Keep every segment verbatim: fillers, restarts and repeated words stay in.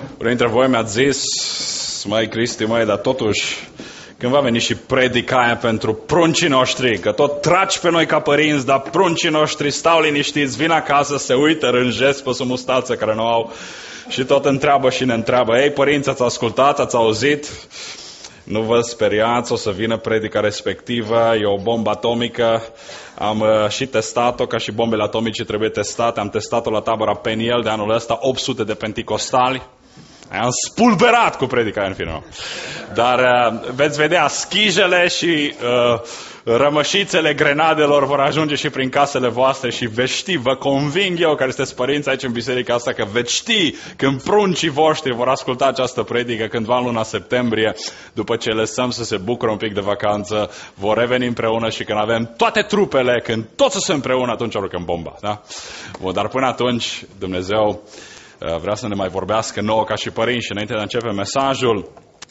Unul dintre voi mi-a zis, măi Cristi, măi, dar totuși, când va veni și predica aia pentru pruncii noștri, că tot tragi pe noi ca părinți, dar pruncii noștri stau liniștiți, vin acasă, se uită, rânjesc pe sub mustață care nu au și tot întreabă și ne întreabă, ei părinți, ați ascultat, ați auzit? Nu vă speriați, o să vină predica respectivă, e o bombă atomică, am uh, și testat-o, ca și bombele atomice trebuie testate, am testat-o la tabăra Peniel de anul ăsta, opt sute de penticostali, am spulberat cu predica în final. Dar uh, veți vedea, schijele și uh, rămășițele grenadelor vor ajunge și prin casele voastre și veți ști, vă conving eu, care sunteți părinți aici în biserica asta, că veți ști când pruncii voștri vor asculta această predică cândva în luna septembrie, după ce lăsăm să se bucură un pic de vacanță, vor reveni împreună și când avem toate trupele, când toți sunt împreună, atunci aruncăm bomba. Da? Bun, dar până atunci, Dumnezeu vrea să ne mai vorbească nouă ca și părinți și înainte de a începe mesajul,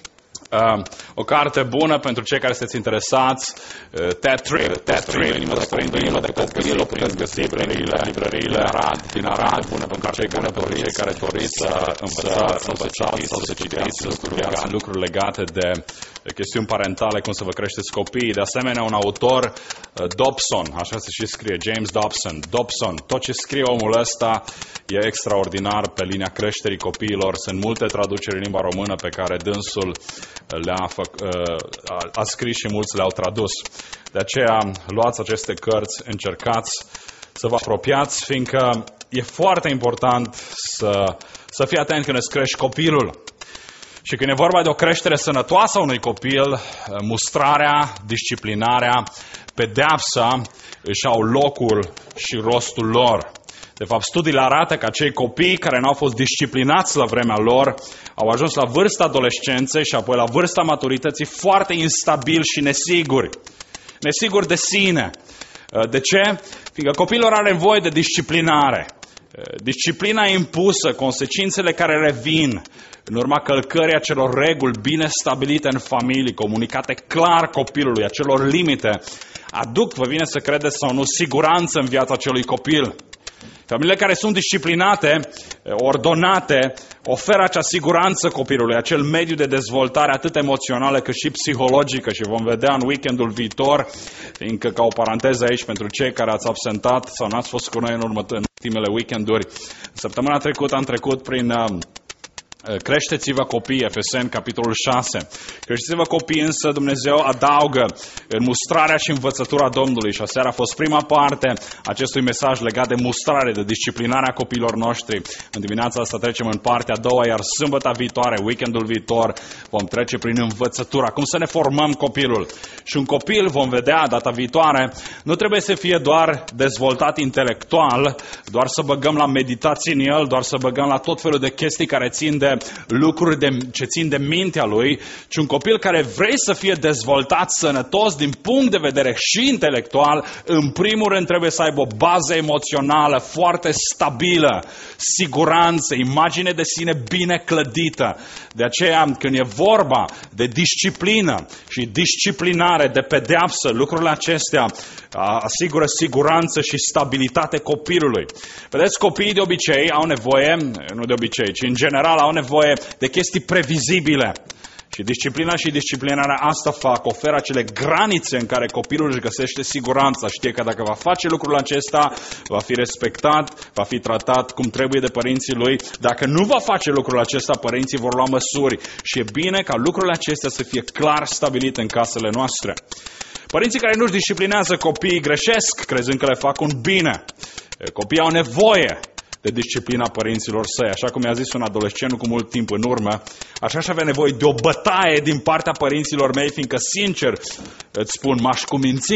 Uh, o carte bună pentru cei care sunteți interesați, uh, Ted Tripp, Ted Tripp, Inima de străinătate de copil, o puteți găsi prin librăriile Arad, din Arad, bună pentru cei care doriți, care doriți să învățați, sau să citiți, sau să citiți lucruri, lucruri legate de chestiuni parentale, cum să vă creșteți copiii. De asemenea, un autor, uh, Dobson, așa se și scrie, James Dobson, Dobson, tot ce scrie omul ăsta e extraordinar pe linia creșterii copiilor. Sunt multe traduceri în limba română pe care dânsul le-a făc, a, a scris și mulți le-au tradus. De aceea, luați aceste cărți, încercați să vă apropiați, fiindcă e foarte important să, să fii atent când îți crești copilul. Și când e vorba de o creștere sănătoasă a unui copil, mustrarea, disciplinarea, pedeapsa își au locul și rostul lor. De fapt, studiile arată că acei copii care n-au fost disciplinați la vremea lor au ajuns la vârsta adolescenței și apoi la vârsta maturității foarte instabili și nesiguri. Nesiguri de sine. De ce? Fiindcă copilul are nevoie de disciplinare. Disciplina impusă, consecințele care revin în urma călcării acelor reguli bine stabilite în familie, comunicate clar copilului, acelor limite, aduc, vă vine să credeți sau nu, siguranță în viața acelui copil. Familiile care sunt disciplinate, ordonate, oferă acea siguranță copilului, acel mediu de dezvoltare atât emoțională cât și psihologică și vom vedea în weekendul viitor, fiindcă ca o paranteză aici pentru cei care ați absentat sau n-ați fost cu noi în, următ- în ultimele weekenduri, săptămâna trecută am trecut prin... Uh, Creșteți-vă copii, Efeseni, capitolul șase. Creșteți-vă copii, însă Dumnezeu adaugă în mustrarea și învățătura Domnului. Și aseară a fost prima parte acestui mesaj legat de mustrare, de disciplinarea copiilor noștri. În dimineața asta trecem în partea a doua, iar sâmbătă viitoare, weekendul viitor, vom trece prin învățătura. Cum să ne formăm copilul. Și un copil, vom vedea data viitoare, nu trebuie să fie doar dezvoltat intelectual, doar să băgăm la meditații în el, doar să băgăm la tot felul de chestii care țin de lucruri de, ce țin de mintea lui, ci un copil care vrei să fie dezvoltat sănătos din punct de vedere și intelectual, în primul rând trebuie să aibă o bază emoțională foarte stabilă, siguranță, imagine de sine bine clădită. De aceea, când e vorba de disciplină și disciplinare, de pedeapsă, lucrurile acestea asigură siguranță și stabilitate copilului. Vedeți, copiii de obicei au nevoie, nu de obicei, ci în general au nevoie de chestii previzibile. Și disciplina și disciplinarea asta fac, oferă acele granițe în care copilul își găsește siguranța. Știe că dacă va face lucrul acesta, va fi respectat, va fi tratat cum trebuie de părinții lui. Dacă nu va face lucrul acesta, părinții vor lua măsuri. Și e bine ca lucrurile acestea să fie clar stabilite în casele noastre. Părinții care nu-și disciplinează copiii greșesc, crezând că le fac un bine. Copiii au nevoie de disciplina părinților săi. Așa cum i-a zis un adolescent cu mult timp în urmă, așa și avea nevoie de o bătaie din partea părinților mei, fiindcă, sincer, îți spun, m-aș cuminți.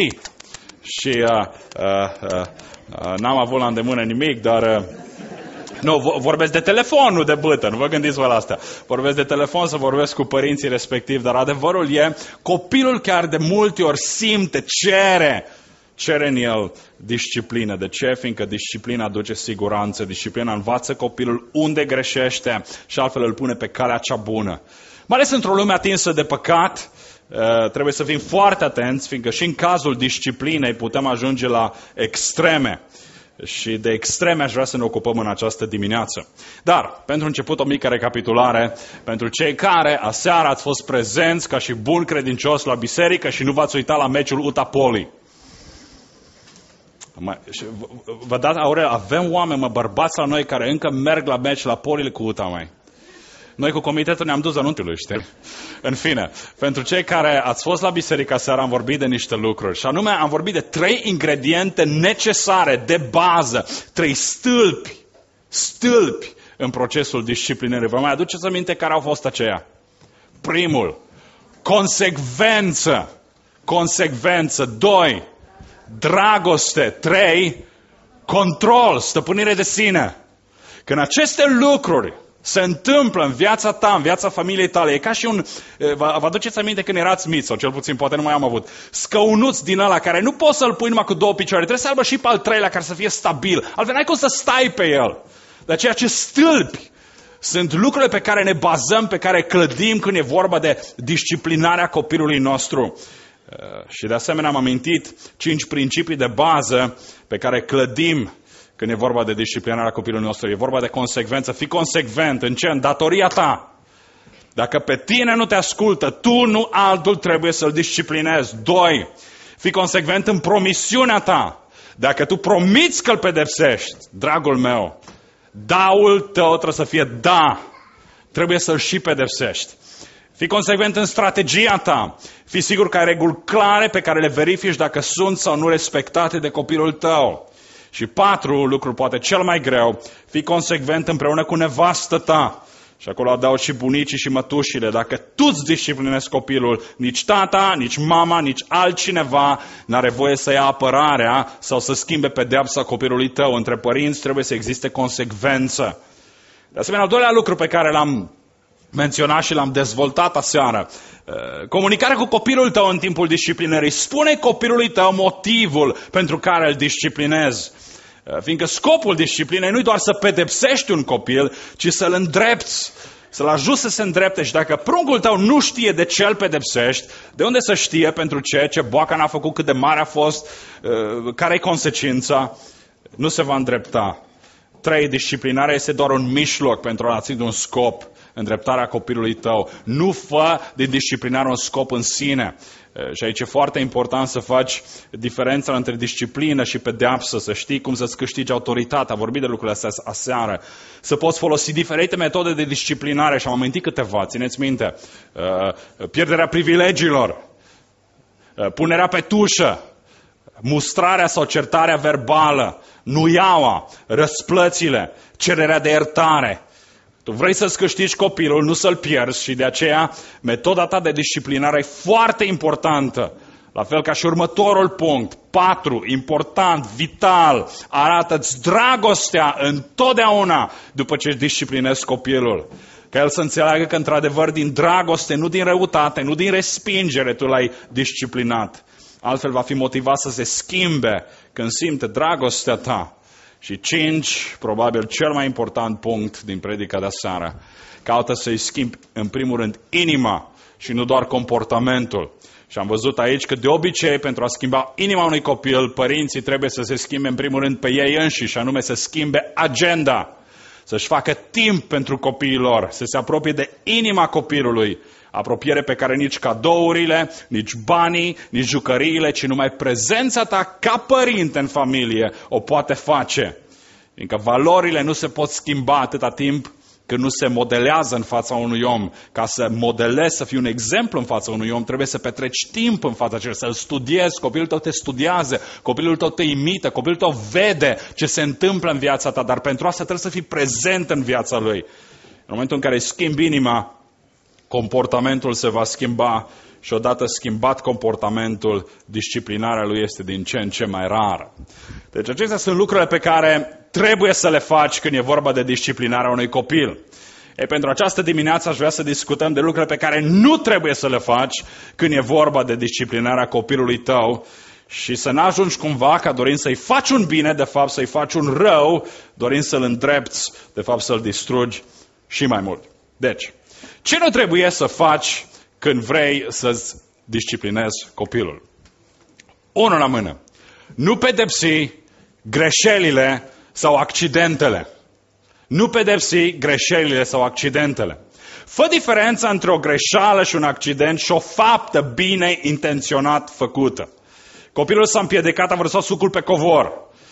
Și uh, uh, uh, n-am avut la îndemână nimic, dar... Uh, Nu, vorbesc de telefon, nu de bâtă, nu vă gândiți vă la asta. Vorbesc de telefon să vorbesc cu părinții respectiv, dar adevărul e, copilul chiar de multe ori simte, cere, cere în el disciplină. De ce? Fiindcă disciplina aduce siguranță, disciplina învață copilul unde greșește și altfel îl pune pe calea cea bună. Mai ales într-o lume atinsă de păcat, trebuie să fim foarte atenți, fiindcă și în cazul disciplinei putem ajunge la extreme. și de extreme aș vrea să ne ocupăm în această dimineață. Dar, pentru început, o mică recapitulare pentru cei care aseară ați fost prezenți ca și bun credincios la biserică și nu v-ați uitat la meciul U T A Poli. Vă dați, Aurel, avem oameni, mă, bărbați la noi care încă merg la meci la Polile cu U T A, mai. Noi cu comitetul ne-am dus anunțului, știi? În fine, pentru cei care ați fost la biserică seara, am vorbit de niște lucruri. Și anume, am vorbit de trei ingrediente necesare, de bază, trei stâlpi, stâlpi în procesul disciplinării. Vă mai aduceți aminte care au fost aceia? Primul, consecvență. Consecvență. Doi, dragoste. Trei, control, stăpânire de sine. Când aceste lucruri se întâmplă în viața ta, în viața familiei tale, e ca și un... Vă, vă aduceți aminte când erați mici, sau cel puțin poate nu mai am avut, scăunuț din ăla care nu poți să-l pui numai cu două picioare, trebuie să aibă și pe al treilea care să fie stabil. Altfel n-ai cum să stai pe el. De aceea ce stâlpi sunt lucrurile pe care ne bazăm, pe care clădim când e vorba de disciplinarea copilului nostru. Și de asemenea am amintit cinci principii de bază pe care clădim când e vorba de disciplinarea copilului nostru. E vorba de consecvență. Fii consecvent. În ce? În datoria ta. Dacă pe tine nu te ascultă, tu, nu altul, trebuie să-l disciplinezi. Doi, fii consecvent în promisiunea ta. Dacă tu promiți că îl pedepsești, dragul meu, daul tău trebuie să fie da. Trebuie să-l și pedepsești. Fii consecvent în strategia ta. Fii sigur că ai reguli clare pe care le verifici dacă sunt sau nu respectate de copilul tău. Și patru, lucrul poate cel mai greu, fii consecvent împreună cu nevastă ta. Și acolo adaug și bunicii și mătușile. Dacă tu îți disciplinezi copilul, nici tata, nici mama, nici altcineva n-are voie să ia apărarea sau să schimbe pedeapsa copilului tău. Între părinți trebuie să existe consecvență. De asemenea, al doilea lucru pe care l-am menționat și l-am dezvoltat aseară, comunicarea cu copilul tău în timpul disciplinării. Spune copilului tău motivul pentru care îl disciplinezi. Fiindcă scopul disciplinei nu e doar să pedepsești un copil, ci să-l îndrepți, să-l ajuți să se îndrepte. Și dacă pruncul tău nu știe de ce îl pedepsești, de unde să știe pentru ce, ce boacă n-a făcut, cât de mare a fost, care e consecința, nu se va îndrepta. Trei, disciplinarea este doar un mijloc pentru a atinge un scop, îndreptarea copilului tău. Nu fă din disciplinare un scop în sine. Și aici e foarte important să faci diferența între disciplină și pedeapsă, să știi cum să-ți câștigi autoritatea. Am vorbit de lucrurile astea aseară. Să poți folosi diferite metode de disciplinare și am amintit câteva, țineți minte. Pierderea privilegiilor, punerea pe tușă, mustrarea sau certarea verbală, nuiaua, răsplățile, cererea de iertare. Tu vrei să-ți câștigi copilul, nu să-l pierzi și de aceea metoda ta de disciplinare e foarte importantă. La fel ca și următorul punct, patru, important, vital, arată-ți dragostea întotdeauna după ce își disciplinezi copilul. Ca el să înțeleagă că într-adevăr din dragoste, nu din răutate, nu din respingere tu l-ai disciplinat. Altfel va fi motivat să se schimbe când simte dragostea ta. Și cinci, probabil cel mai important punct din predica de aseară, caută să-i schimbi în primul rând inima și nu doar comportamentul. Și am văzut aici că de obicei pentru a schimba inima unui copil, părinții trebuie să se schimbe în primul rând pe ei înșiși, și anume să schimbe agenda, să-și facă timp pentru copiii lor, să se apropie de inima copilului, apropiere pe care nici cadourile, nici banii, nici jucăriile, ci numai prezența ta ca părinte în familie o poate face. Fiindcă valorile nu se pot schimba atâta timp când nu se modelează în fața unui om. Ca să modelezi, să fii un exemplu în fața unui om, trebuie să petreci timp în fața aceluia, să-l studiezi, copilul tău te studiază, copilul tău te imită, copilul tău vede ce se întâmplă în viața ta, dar pentru asta trebuie să fii prezent în viața lui. În momentul în care îi schimbi inima, comportamentul se va schimba și odată schimbat comportamentul, disciplinarea lui este din ce în ce mai rară. Deci acestea sunt lucrurile pe care trebuie să le faci când e vorba de disciplinarea unui copil. E, pentru această dimineață aș vrea să discutăm de lucrurile pe care nu trebuie să le faci când e vorba de disciplinarea copilului tău și să n-ajungi cumva ca dorind să-i faci un bine, de fapt să-i faci un rău, dorind să-l îndrepți, de fapt să-l distrugi și mai mult. Deci, ce nu trebuie să faci când vrei să-ți disciplinezi copilul? Unul la mână. Nu pedepsi greșelile sau accidentele. Nu pedepsi greșelile sau accidentele. Fă diferența între o greșeală și un accident și o faptă bine intenționat făcută. Copilul s-a împiedicat, a vrut să o sucul pe covor.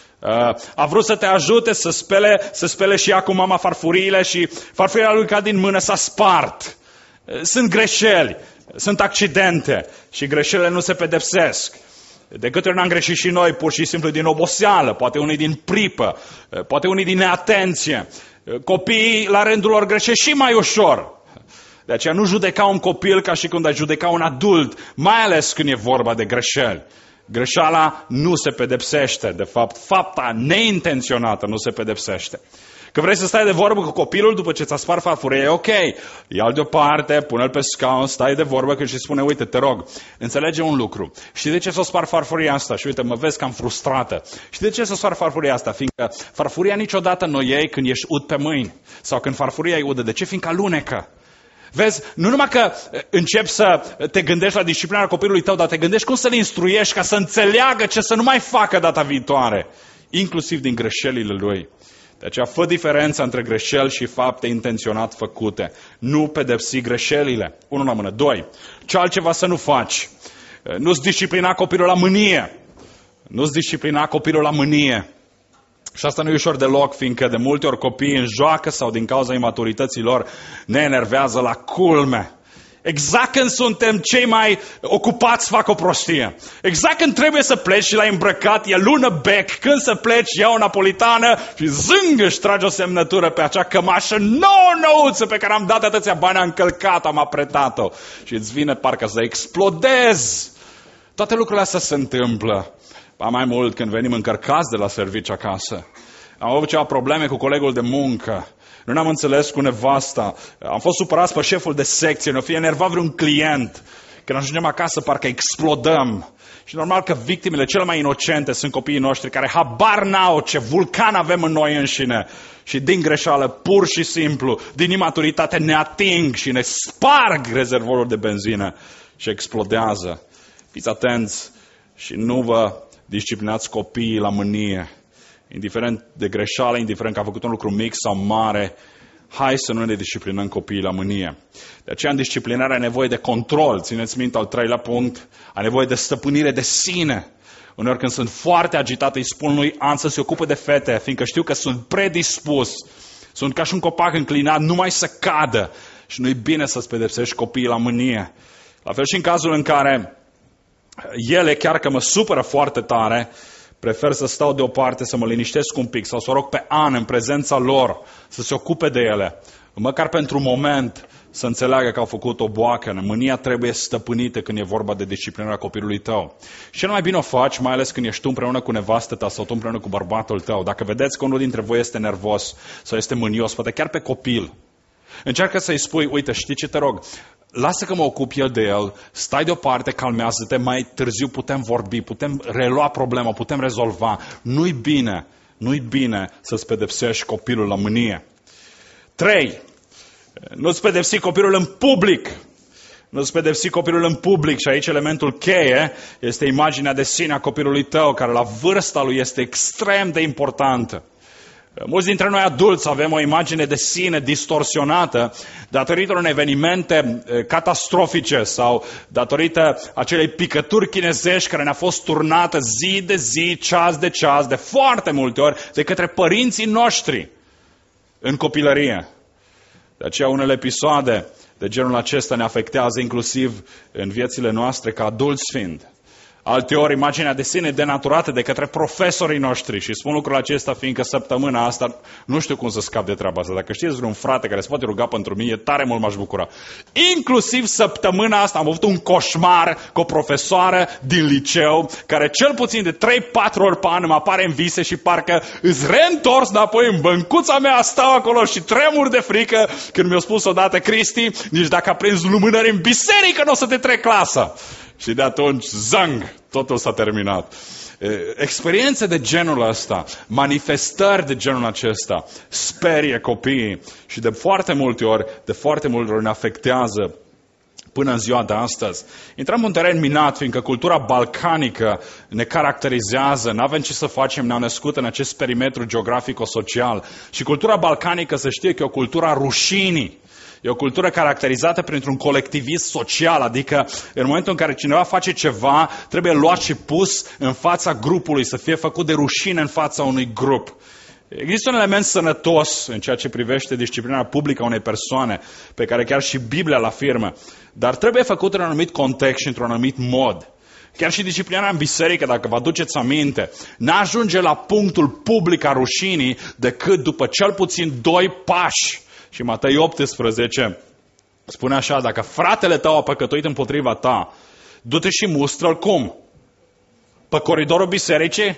A vrut să te ajute să spele, să spele și ea cu mama farfuriile și farfuria lui cad din mână, s-a spart. Sunt greșeli, sunt accidente și greșelile nu se pedepsesc. De câte ori n-am greșit și noi, pur și simplu din oboseală, poate unii din pripă, poate unii din neatenție. Copiii la rândul lor greșesc și mai ușor. De aceea nu judeca un copil ca și când ai judeca un adult, mai ales când e vorba de greșeli. Greșeala nu se pedepsește, de fapt, fapta neintenționată nu se pedepsește. Că vrei să stai de vorbă cu copilul după ce ți-a spart farfuria, e ok. Ia-l deoparte, pune-l pe scaun, stai de vorbă că și spune, uite, te rog, înțelege un lucru. Știi de ce s-o spart farfuria asta? Și uite, mă vezi că am frustrată. Știi de ce s-o spart farfuria asta? Fiindcă farfuria niciodată nu o iei când ești ud pe mâini. Sau când farfuria e udă. De ce? Fiindcă alunecă. Vezi, nu numai că începi să te gândești la disciplinarea copilului tău, dar te gândești cum să-l instruiești ca să înțeleagă ce să nu mai facă data viitoare. Inclusiv din greșelile lui. De aceea fă diferența între greșeli și fapte intenționat făcute. Nu pedepsi greșelile. Unul la mână. Doi. Ce altceva să nu faci? Nu-ți disciplina copilul la mânie. Nu-ți disciplina copilul la mânie. Și asta nu e ușor deloc, fiindcă de multe ori copiii în joacă sau din cauza imaturității lor ne enervează la culme. Exact când suntem cei mai ocupați fac o prostie. Exact când trebuie să pleci și l-ai îmbrăcat, e lună bec, când să pleci, ia o napolitană și zâng își trage o semnătură pe acea cămașă nouă-nouță pe care am dat atâția bani, am încălcat, am apretat-o. Și îți vine parcă să explodezi. Toate lucrurile astea se întâmplă. Ba mai mult când venim încărcați de la serviciu acasă. Am avut ceva probleme cu colegul de muncă. Nu ne-am înțeles cu nevasta. Am fost supărați pe șeful de secție. Ne-o fi enervat vreun client. Când ajungem acasă, parcă explodăm. Și normal că victimele cele mai inocente sunt copiii noștri care habar n-au ce vulcan avem în noi înșine. Și din greșeală, pur și simplu, din imaturitate ne ating și ne sparg rezervorul de benzină și explodează. Fiți atenți și nu vă disciplinați copiii la mânie. Indiferent de greșeală, indiferent că a făcut un lucru mic sau mare, hai să nu ne disciplinăm copiii la mânie. De aceea în disciplinare ai nevoie de control. Țineți minte al treilea punct, ai nevoie de stăpânire de sine. Uneori când sunt foarte agitat, îi spun lui An să se ocupe de fete, fiindcă știu că sunt predispus. Sunt ca și un copac înclinat, numai să cadă. Și nu-i bine să-ți pedepsești copiii la mânie. La fel și în cazul în care ele, chiar că mă supără foarte tare, prefer să stau deoparte, să mă liniștesc un pic sau să o rog pe An în prezența lor să se ocupe de ele. Măcar pentru un moment să înțeleagă că au făcut o boacă. Mânia trebuie stăpânită când e vorba de disciplinarea copilului tău. Și cel mai bine o faci, mai ales când ești tu împreună cu nevastă ta sau tu împreună cu bărbatul tău. Dacă vedeți că unul dintre voi este nervos sau este mânios, poate chiar pe copil, încearcă să-i spui, uite, știi ce te rog, lasă că mă ocup eu de el, stai deoparte, calmează-te, mai târziu putem vorbi, putem relua problema, putem rezolva. Nu-i bine, nu-i bine să-ți pedepsești copilul la mânie. Trei, nu-ți pedepsi copilul în public. Nu-ți pedepsi copilul în public și aici elementul cheie este imaginea de sine a copilului tău, care la vârsta lui este extrem de importantă. Mulți dintre noi adulți avem o imagine de sine distorsionată datorită unor evenimente catastrofice sau datorită acelei picături chinezești care ne-a fost turnată zi de zi, ceas de ceas, de foarte multe ori, de către părinții noștri în copilărie. De aceea unele episoade de genul acesta ne afectează inclusiv în viețile noastre ca adulți fiind. Alteori, imaginea de sine denaturată de către profesorii noștri. Și spun lucrul acesta fiindcă săptămâna asta nu știu cum să scap de treaba asta. Dacă știți vreun frate care se poate ruga pentru mine, tare mult m-aș bucura. Inclusiv săptămâna asta am avut un coșmar cu o profesoară din liceu care cel puțin de trei patru ori pe an îmi apare în vise și parcă îți reîntors înapoi în băncuța mea, stau acolo și tremur de frică când mi-a spus odată, Cristi, nici dacă aprinzi lumânări în biserică nu o să te trec clasa. Și de atunci, zang, totul s-a terminat. Experiențe de genul ăsta, manifestări de genul acesta, sperie copiii și de foarte multe ori, de foarte multe ori ne afectează până în ziua de astăzi. Intrăm în un teren minat, fiindcă cultura balcanică ne caracterizează, n-avem ce să facem, ne-au născut în acest perimetru geografico-social. Și cultura balcanică, să știe că e o cultură a rușinii. E o cultură caracterizată printr-un colectivism social, adică în momentul în care cineva face ceva, trebuie luat și pus în fața grupului, să fie făcut de rușine în fața unui grup. Există un element sănătos în ceea ce privește disciplina publică a unei persoane, pe care chiar și Biblia îl afirmă, dar trebuie făcut în un anumit context și într-un anumit mod. Chiar și disciplina în biserică, dacă vă aduceți aminte, n-ajunge la punctul public a rușinii decât după cel puțin doi pași. Și Matei optsprezece spune așa, dacă fratele tău a păcătuit împotriva ta, du-te și mustră-l cum? Pe coridorul bisericii?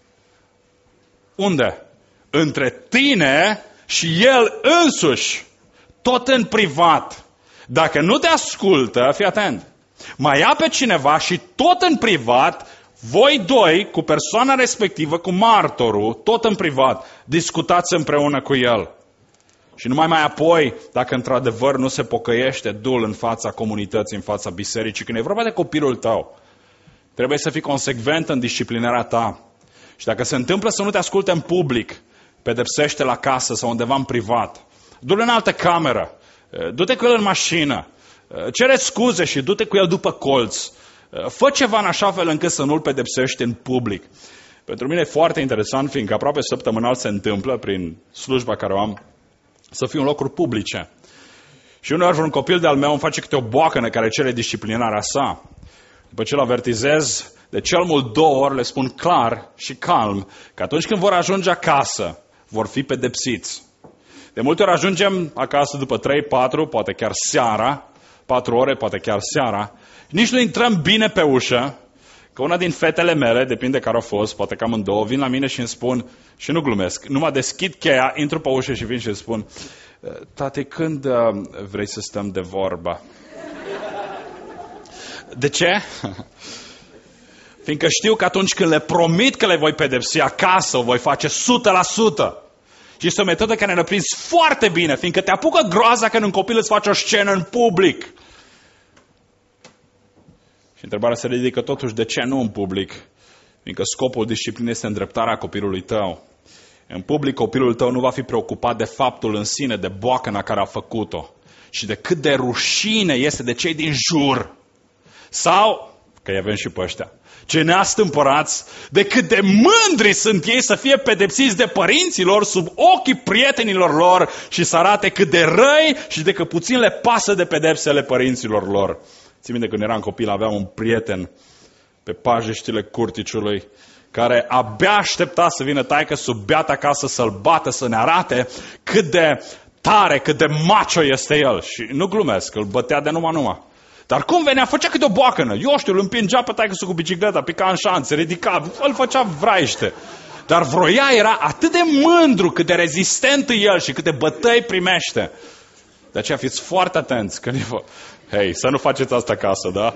Unde? Între tine și el însuși, tot în privat. Dacă nu te ascultă, fii atent, mai ia pe cineva și tot în privat, voi doi, cu persoana respectivă, cu martorul, tot în privat, discutați împreună cu el. Și numai mai apoi, dacă într-adevăr nu se pocăiește, du-l în fața comunității, în fața bisericii. Când e vorba de copilul tău, trebuie să fii consecvent în disciplinarea ta. Și dacă se întâmplă să nu te asculte în public, pedepsește la casă sau undeva în privat. Du-l în altă cameră, du-te cu el în mașină, cere scuze și du-te cu el după colț. Fă ceva în așa fel încât să nu-l pedepsești în public. Pentru mine e foarte interesant, fiindcă aproape săptămânal se întâmplă, prin slujba care o am, să fiu în locuri publice. Și uneori un copil de-al meu îmi face câte o boacănă care cere disciplinarea sa. După ce îl avertizez, de cel mult două ori le spun clar și calm că atunci când vor ajunge acasă, vor fi pedepsiți. De multe ori ajungem acasă după trei, patru, poate chiar seara, patru ore, poate chiar seara, nici nu intrăm bine pe ușă, că una din fetele mele, depinde care au fost, poate că amândouă, vin la mine și îmi spun, și nu glumesc, numai deschid cheia, intru pe ușă și vin și îmi spun, tati, când uh, vrei să stăm de vorbă? De ce? Fiindcă știu că atunci când le promit că le voi pedepsi acasă, o voi face o sută la sută. Și este o metodă care ne-a prins foarte bine, fiindcă te apucă groaza când un copil îți face o scenă în public. Și întrebarea se ridică totuși, de ce nu în public? Fiindcă scopul disciplinei este îndreptarea copilului tău. În public copilul tău nu va fi preocupat de faptul în sine, de boacăna care a făcut-o. Și de cât de rușine este de cei din jur. Sau, că îi avem și pe ăștia, ce neastâmpărați, de cât de mândri sunt ei să fie pedepsiți de părinților sub ochii prietenilor lor și să arate cât de răi și de că puțin le pasă de pedepsele părinților lor. Țin minte, când eram copil, aveam un prieten pe pajiștile Curticiului care abia aștepta să vină taică sub beat acasă să-l bată, să ne arate cât de tare, cât de macho este el. Și nu glumesc, îl bătea de numai numai. Dar cum venea, făcea câte o boacănă. Eu știu, îl împingea pe taică cu bicicleta, pica în șanțe, ridica, îl făcea vraiște. Dar vroia era atât de mândru, cât de rezistent e el și câte bătăi primește. De aceea fiți foarte atenți când e... Hei, să nu faceți asta acasă, da?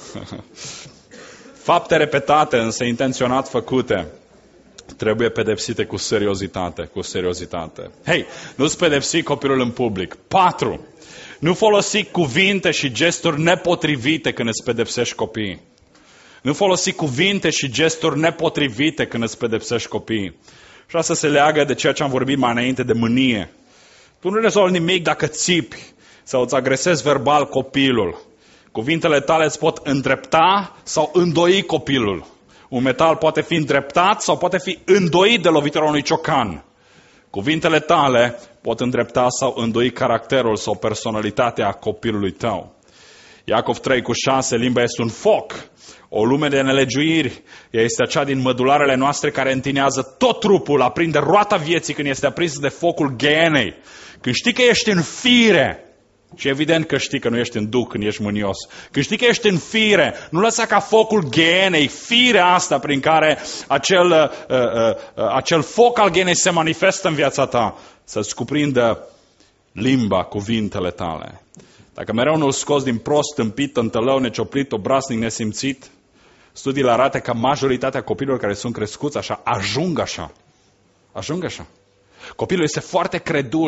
Fapte repetate, însă intenționat făcute, trebuie pedepsite cu seriozitate, cu seriozitate. Hei, nu-ți pedepsi copilul în public. Patru, nu folosi cuvinte și gesturi nepotrivite când îți pedepsești copiii. Nu folosi cuvinte și gesturi nepotrivite când îți pedepsești copiii. Și asta se leagă de ceea ce am vorbit mai înainte, de mânie. Tu nu rezolvi nimic dacă țipi sau îți agresezi verbal copilul. Cuvintele tale îți pot îndrepta sau îndoi copilul. Un metal poate fi îndreptat sau poate fi îndoit de lovitura unui ciocan. Cuvintele tale pot îndrepta sau îndoi caracterul sau personalitatea copilului tău. Iacov trei cu șase, limba este un foc, o lume de nelegiuiri. Ea este acea din mădularele noastre care întinează tot trupul, aprinde roata vieții când este aprinsă de focul ghenei. Când știi că ești în fire, și evident că știi că nu ești în duh când ești mânios. Când știi că ești în fire, nu lăsa ca focul ghenei, firea asta prin care acel, uh, uh, uh, acel foc al ghenei se manifestă în viața ta, să-ți cuprindă limba, cuvintele tale. Dacă mereu nu-l scoți din prost, tâmpit, tântălău, necioplit, obraznic, nesimțit, studiile arată că majoritatea copiilor care sunt crescuți așa, ajung așa. Ajung așa. Copilul este foarte credul.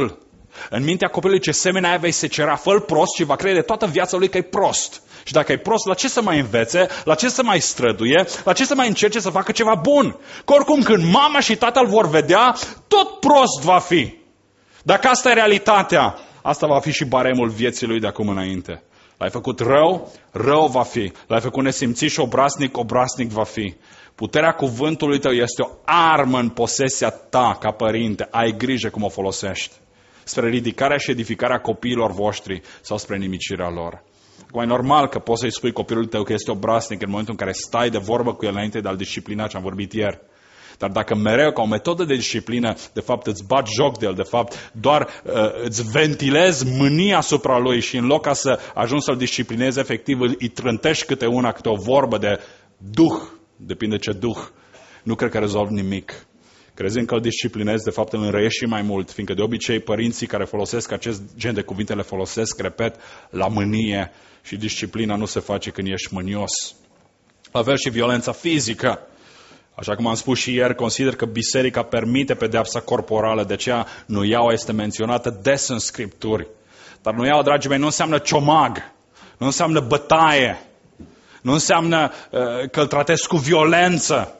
În mintea copilului ce semene aia vei secera, fă-l prost și va crede toată viața lui că e prost. Și dacă e prost, la ce să mai învețe, la ce să mai străduie, la ce să mai încerce să facă ceva bun? Că oricum când mama și tatăl vor vedea, tot prost va fi. Dacă asta e realitatea, asta va fi și baremul vieții lui de acum înainte. L-ai făcut rău, rău va fi. L-ai făcut nesimțit și obraznic, obraznic va fi. Puterea cuvântului tău este o armă în posesia ta ca părinte. Ai grijă cum o folosești. Spre ridicarea și edificarea copiilor voștri sau spre nimicirea lor. Acum e normal că poți să-i spui copilului tău că este obraznic în momentul în care stai de vorbă cu el înainte de a-l disciplina, ce am vorbit ieri. Dar dacă mereu, ca o metodă de disciplină, de fapt îți bagi joc de el, de fapt doar uh, îți ventilezi mânia asupra lui și în loc ca să ajungi să-l disciplinezi efectiv, îi trântești câte una, câte o vorbă de duh, depinde ce duh, nu cred că rezolvi nimic. Crezând că îl disciplinezi, de fapt îl înrăiești și mai mult, fiindcă de obicei părinții care folosesc acest gen de cuvinte le folosesc, repet, la mânie și disciplina nu se face când ești mânios. La fel și violența fizică. Așa cum am spus și ieri, consider că biserica permite pedeapsa corporală, de aceea nuiaua este menționată des în Scripturi. Dar nuiaua, dragii mei, nu înseamnă ciomag, nu înseamnă bătaie, nu înseamnă uh, că îl tratezi cu violență.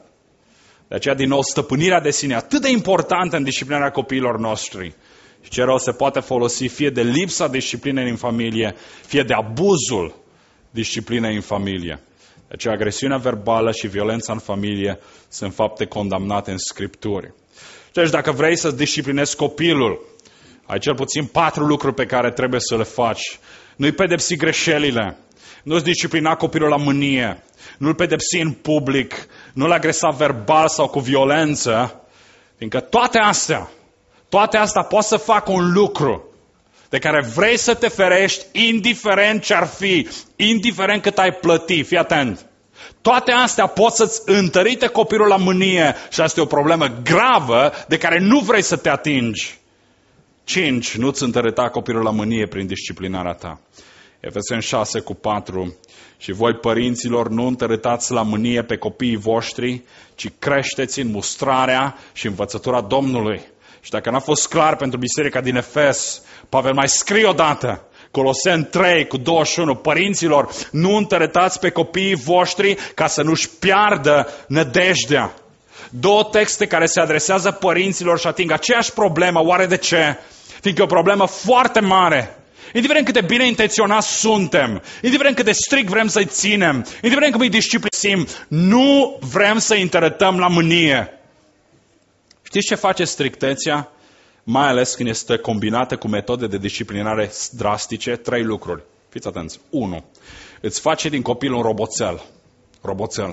De aceea, din nou, stăpânirea de sine, atât de importantă în disciplinarea copiilor noștri. Și ce rău se poate folosi fie de lipsa disciplinei în familie, fie de abuzul disciplinei în familie. De aceea, agresiunea verbală și violența în familie sunt fapte condamnate în Scripturi. Deci, dacă vrei să-ți disciplinezi copilul, ai cel puțin patru lucruri pe care trebuie să le faci. Nu-i pedepsi greșelile, nu-ți disciplina copilul la mânie, nu-l pedepsi în public, nu-l agresa verbal sau cu violență, fiindcă toate astea, toate astea pot să facă un lucru de care vrei să te ferești, indiferent ce ar fi, indiferent cât ai plăti, fii atent. Toate astea pot să-ți întărite copilul la mânie și asta e o problemă gravă de care nu vrei să te atingi. cinci. Nu-ți întărita copilul la mânie prin disciplinarea ta. Efeseni șase cu patru. Și voi, părinților, nu întărâtați la mânie pe copiii voștri, ci creșteți în mustrarea și învățătura Domnului. Și dacă n-a fost clar pentru biserica din Efes, Pavel mai scrie odată, Coloseni trei cu douăzeci și unu, părinților, nu întărătați pe copiii voștri ca să nu-și piardă nădejdea. Două texte care se adresează părinților și ating aceeași problemă. Oare de ce? Fiindcă e o problemă foarte mare. Indiferent cât de bine intenționați suntem, indiferent cât de strict vrem să-i ținem, indiferent cum îi disciplinim, nu vrem să-i întărătăm la mânie. Știți ce face strictețea? Mai ales când este combinată cu metode de disciplinare drastice, trei lucruri. Fiți atenți. unu. Îți face din copil un roboțel. Roboțel.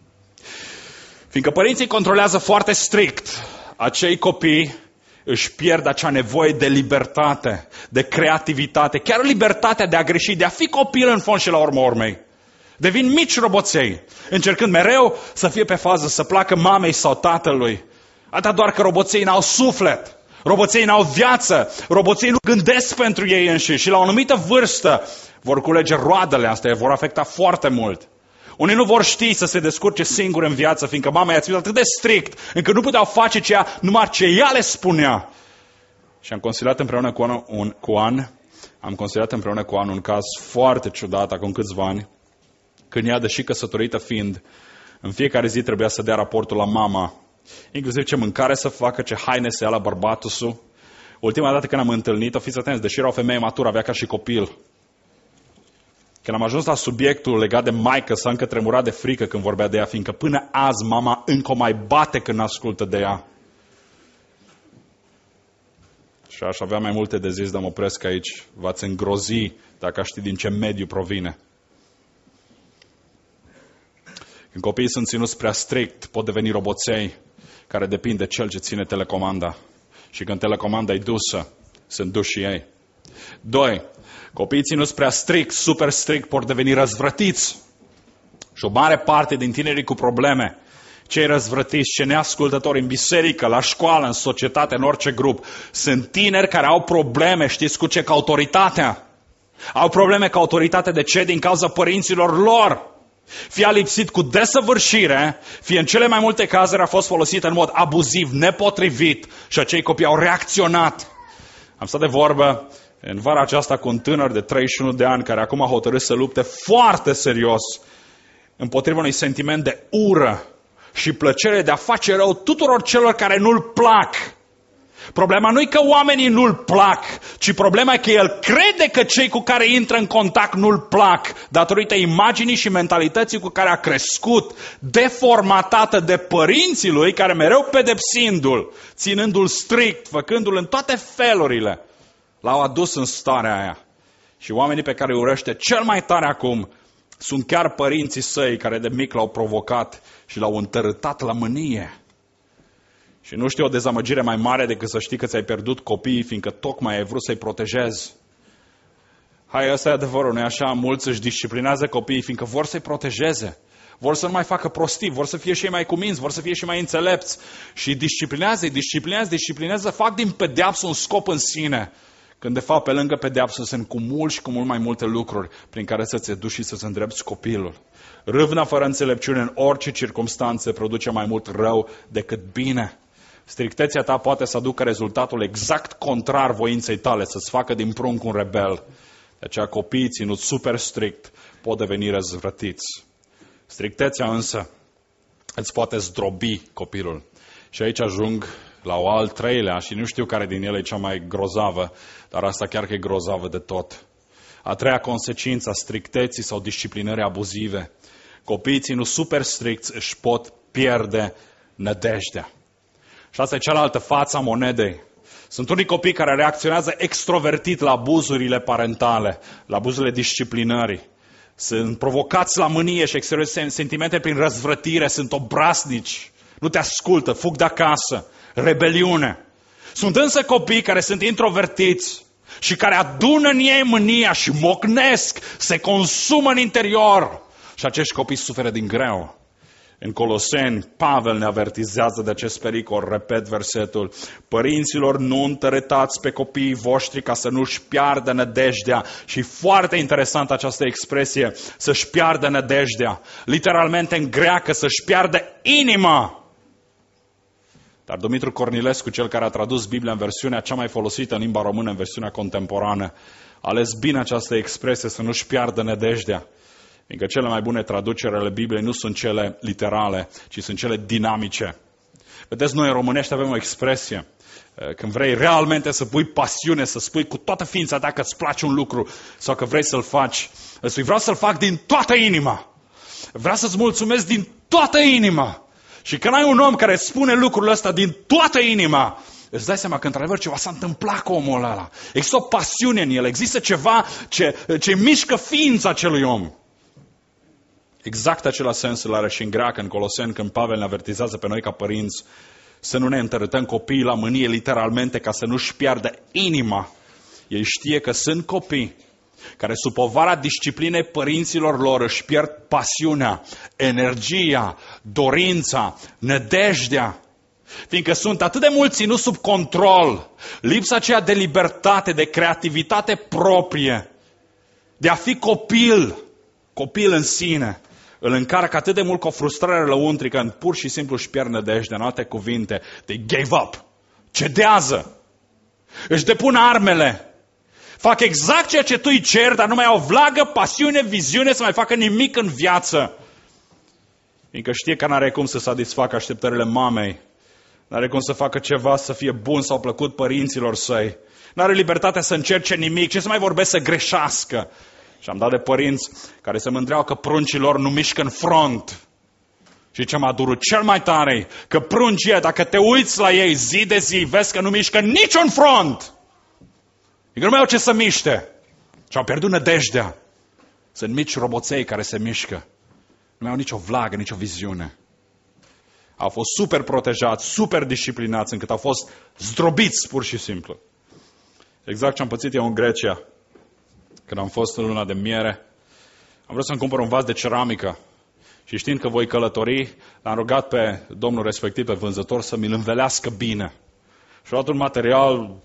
Fiindcă părinții controlează foarte strict, acei copii își pierd acea nevoie de libertate, de creativitate, chiar libertatea de a greși, de a fi copil în fond și la urma urmei. Devin mici roboței, încercând mereu să fie pe fază, să placă mamei sau tatălui. Atâta doar că roboței n-au suflet, roboței n-au viață, roboței nu gândesc pentru ei înșiși și la o anumită vârstă vor culege roadele astea, vor afecta foarte mult. Unii nu vor ști să se descurce singuri în viață, fiindcă mama i-a ținut atât de strict, încât nu puteau face ceea, numai ce ea le spunea. Și am consiliat împreună cu An, un, cu An, am consiliat împreună cu An un caz foarte ciudat, acum câțiva ani, când ea, deși căsătorită fiind, în fiecare zi trebuia să dea raportul la mama, inclusiv ce mâncare să facă, ce haine să ia la bărbatul său. Ultima dată când am întâlnit-o, fiți atenți, deși era o femeie matură, avea ca și copil. Când am ajuns la subiectul legat de maică, s-a încă tremurat de frică când vorbea de ea, fiindcă până azi mama încă o mai bate când ascultă de ea. Și aș avea mai multe de zis, dar mă opresc aici. V-ați îngrozi dacă aș ști din ce mediu provine. Când copiii sunt ținuți prea strict, pot deveni roboței care depind de cel ce ține telecomanda. Și când telecomanda e dusă, sunt duși și ei. Doi. Copiii ținuți prea strict, super strict, pot deveni răzvrătiți. Și o mare parte din tinerii cu probleme, cei răzvrătiți, cei neascultători în biserică, la școală, în societate, în orice grup, sunt tineri care au probleme, știți cu ce? Cu autoritatea. Au probleme cu autoritatea. De ce? Din cauza părinților lor. Fie a lipsit cu desăvârșire, fie în cele mai multe cazuri a fost folosit în mod abuziv, nepotrivit și acei copii au reacționat. Am stat de vorbă în vara aceasta cu un tânăr de treizeci și unu de ani care acum a hotărât să lupte foarte serios împotriva unui sentiment de ură și plăcere de a face rău tuturor celor care nu-l plac. Problema nu e că oamenii nu-l plac, ci problema e că el crede că cei cu care intră în contact nu-l plac, datorită imaginii și mentalității cu care a crescut, deformatată de părinții lui, care mereu pedepsindu-l, ținându-l strict, făcându-l în toate felurile, l-au adus în starea aia. Și oamenii pe care îi urăște cel mai tare acum sunt chiar părinții săi care de mic l-au provocat și l-au întărâtat la mânie. Și nu știu o dezamăgire mai mare decât să știi că ți-ai pierdut copiii, fiindcă tocmai ai vrut să-i protejezi. Hai, ăsta e adevărul, nu-i așa? Mulți își disciplinează copiii, fiindcă vor să-i protejeze. Vor să nu mai facă prostii, vor să fie și ei mai cuminți, vor să fie și mai înțelepți. Și disciplinează, disciplinează, disciplinează, fac din pedeapsă un scop în sine. Când de fapt pe lângă pedeapsă sunt cu mult și cu mult mai multe lucruri prin care să-ți educi și să-ți îndrepți copilul. Râvna fără înțelepciune în orice circumstanțe produce mai mult rău decât bine. Strictețea ta poate să aducă rezultatul exact contrar voinței tale, să-ți facă din prunc un rebel. De aceea copiii ținut super strict pot deveni răzvrătiți. Strictețea însă îți poate zdrobi copilul. Și aici ajung la o al treilea și nu știu care din ele e cea mai grozavă, dar asta chiar că e grozavă de tot. A treia consecință a stricteții sau disciplinării abuzive. Copiii ținut super stricți își pot pierde nădejdea. Și asta e cealaltă față a monedei. Sunt unii copii care reacționează extrovertit la abuzurile parentale, la abuzurile disciplinării. Sunt provocați la mânie și exteriorizează sentimente prin răzvrătire, sunt obraznici, nu te ascultă, fug de acasă, rebeliune. Sunt însă copii care sunt introvertiți și care adună în ei mânia și mocnesc, se consumă în interior. Și acești copii suferă din greu. În Coloseni, Pavel ne avertizează de acest pericol, repet versetul, părinților, nu întăretați pe copiii voștri ca să nu-și piardă nădejdea. Și foarte interesant această expresie, să-și piardă nădejdea. Literalmente în greacă, să-și piardă inima. Dar Dumitru Cornilescu, cel care a tradus Biblia în versiunea cea mai folosită în limba română, în versiunea contemporană, a ales bine această expresie, să nu-și piardă nădejdea. Fiindcă cele mai bune traduceri ale Bibliei nu sunt cele literale, ci sunt cele dinamice. Vedeți, noi în românești avem o expresie. Când vrei realmente să pui pasiune, să spui cu toată ființa ta că îți place un lucru sau că vrei să-l faci, îți spui, vreau să-l fac din toată inima. Vreau să-ți mulțumesc din toată inima. Și când ai un om care îți spune lucrul ăsta din toată inima, îți dai seama că într-adevăr ceva s-a întâmplat cu omul ăla. Există o pasiune în el, există ceva ce, ce mișcă ființa acelui om. Exact același sens îl are și în greacă, în Coloseni, când Pavel ne avertizează pe noi ca părinți să nu ne întărâtăm copiii la mânie literalmente ca să nu-și piardă inima. El știe că sunt copii care sub povara disciplinei părinților lor își pierd pasiunea, energia, dorința, nădejdea. Fiindcă sunt atât de mult ținuți sub control, lipsa aceea de libertate, de creativitate proprie, de a fi copil, copil în sine, îl încarcă atât de mult cu o frustrare lăuntrică, în pur și simplu își pierd nădejdea, în alte cuvinte, they gave up, cedează, își depun armele, fac exact ceea ce tu îi ceri, dar nu mai au vlagă, pasiune, viziune să mai facă nimic în viață. Fiindcă știe că n-are cum să satisfacă așteptările mamei, n-are cum să facă ceva să fie bun sau plăcut părinților săi, n-are libertatea să încerce nimic, ce să mai vorbesc să greșească. Și am dat de părinți care se mândreau că pruncii lor nu mișcă în front. Și ce m-a durut cel mai tare, că pruncii, dacă te uiți la ei zi de zi, vezi că nu mișcă niciun front. Că nu mai au ce să miște. Și au pierdut nădejdea. Sunt mici roboței care se mișcă. Nu mai au nicio vlagă, nicio viziune. Au fost super protejați, super disciplinați, încât au fost zdrobiți pur și simplu. Exact ce am pățit eu în Grecia. Când am fost în luna de miere, am vrut să-mi cumpăr un vas de ceramică. Și știind că voi călători, l-am rugat pe domnul respectiv, pe vânzător, să mi-l învelească bine. Și a luat un material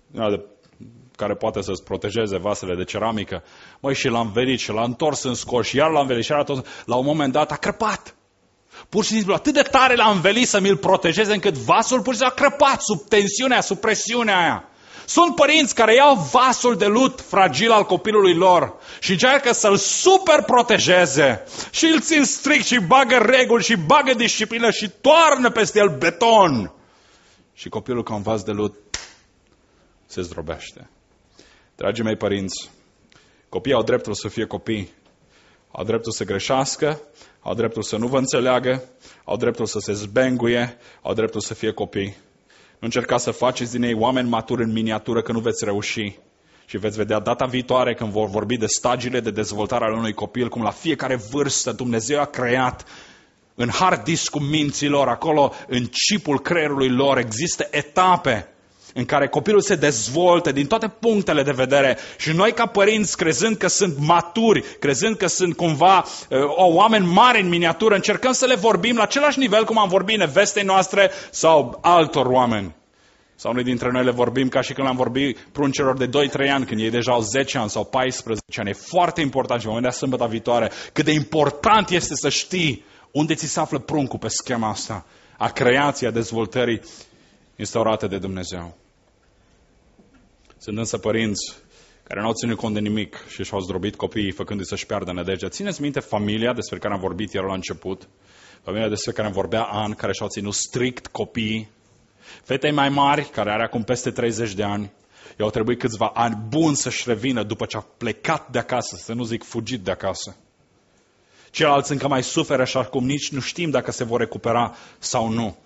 care poate să-ți protejeze vasele de ceramică. Măi, și l-am învelit și l-am întors în scos și iar l-am învelit și iar tot. La un moment dat a crăpat. Pur și simplu, atât de tare l-am învelit să mi-l protejeze încât vasul pur și simplu a crăpat sub tensiunea, sub presiunea aia. Sunt părinți care iau vasul de lut fragil al copilului lor și încearcă să-l super protejeze și îl țin strict și bagă reguli și bagă disciplină și toarnă peste el beton. Și copilul ca un vas de lut se zdrobește. Dragii mei părinți, copiii au dreptul să fie copii, au dreptul să greșească, au dreptul să nu vă înțeleagă, au dreptul să se zbenguie, au dreptul să fie copii. Nu încercați să faceți din ei oameni maturi în miniatură, că nu veți reuși. Și veți vedea data viitoare când vor vorbi de stagiile de dezvoltare ale unui copil, cum la fiecare vârstă Dumnezeu a creat în hard disk-ul minților, acolo în chipul creierului lor există etape în care copilul se dezvoltă din toate punctele de vedere și noi ca părinți, crezând că sunt maturi, crezând că sunt cumva uh, o oameni mari în miniatură, încercăm să le vorbim la același nivel cum am vorbit nevestei noastre sau altor oameni. Sau unii dintre noi le vorbim ca și când am vorbit pruncilor de doi trei ani, când ei deja au zece ani sau paisprezece ani. E foarte important și vom vedea sâmbătă viitoare cât de important este să știi unde ți se află pruncul pe schema asta a creației, a dezvoltării instaurate de Dumnezeu. Sunt însă părinți care nu au ținut cont de nimic și și-au zdrobit copiii făcându-i să-și piardă nădejdea. Țineți minte familia despre care am vorbit ieri la început, familia despre care am vorbea An, care și-au ținut strict copiii, fetei mai mari, care are acum peste treizeci de ani, i-au trebuit câțiva ani buni să-și revină după ce a plecat de acasă, să nu zic fugit de acasă. Ceilalți încă mai suferă și acum nici nu știm dacă se vor recupera sau nu.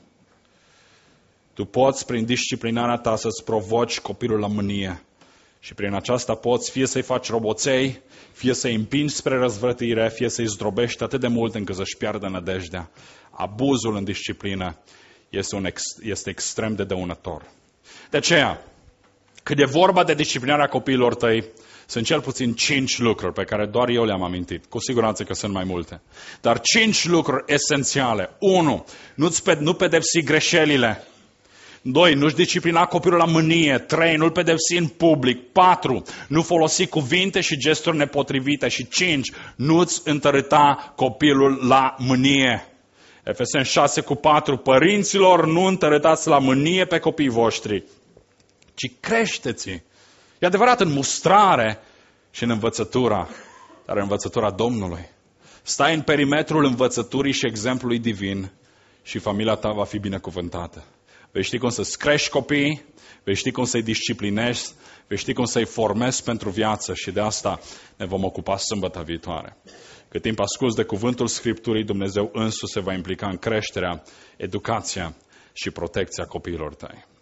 Tu poți, prin disciplinarea ta, să-ți provoci copilul la mânie. Și prin aceasta poți fie să-i faci roboței, fie să-i împingi spre răzvrătire, fie să-i zdrobești atât de mult încât să-și piardă nădejdea. Abuzul în disciplină este, un ex, este extrem de dăunător. De aceea, când e vorba de disciplinarea copiilor tăi, sunt cel puțin cinci lucruri pe care doar eu le-am amintit. Cu siguranță că sunt mai multe. Dar cinci lucruri esențiale. unu. Nu-ți pe, nu pedepsi greșelile. doi. Nu-și disciplina copilul la mânie. trei. Nu-l pedepsi în public. patru. Nu folosi cuvinte și gesturi nepotrivite. Și cinci. Nu-ți întărâta copilul la mânie. Efeseni șase cu patru. Părinților, nu întărâtați la mânie pe copiii voștri, ci creșteți-i. E adevărat în mustrare și în învățătura, dar în învățătura Domnului. Stai în perimetrul învățăturii și exemplului divin și familia ta va fi binecuvântată. Vei ști cum să-ți crești copiii, vei ști cum să-i disciplinezi, vei ști cum să-i formezi pentru viață și de asta ne vom ocupa sâmbătă viitoare. Cât timp asculți de cuvântul Scripturii, Dumnezeu însuși se va implica în creșterea, educația și protecția copiilor tăi.